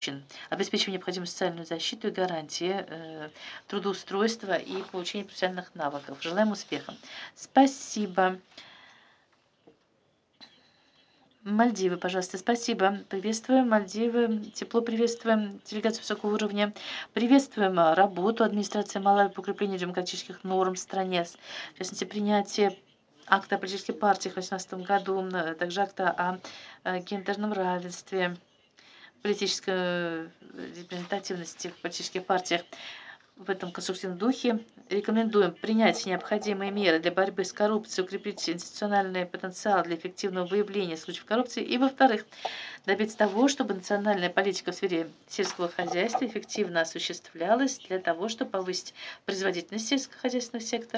обеспечиваем необходимую социальную защиту и гарантии трудоустройства и получения профессиональных навыков. Желаем успеха. Спасибо. Мальдивы, пожалуйста, спасибо. Приветствуем Мальдивы, тепло приветствуем делегацию высокого уровня. Приветствуем работу администрации Малави по укреплению демократических норм в стране. В частности, принятие акта о политических партиях в 2018 году, также акта о гендерном равенстве, политической репрезентативности в политических партиях. В этом конструктивном духе рекомендуем принять необходимые меры для борьбы с коррупцией, укрепить институциональный потенциал для эффективного выявления случаев коррупции и, во-вторых, добиться того, чтобы национальная политика в сфере сельского хозяйства эффективно осуществлялась для того, чтобы повысить производительность сельскохозяйственного сектора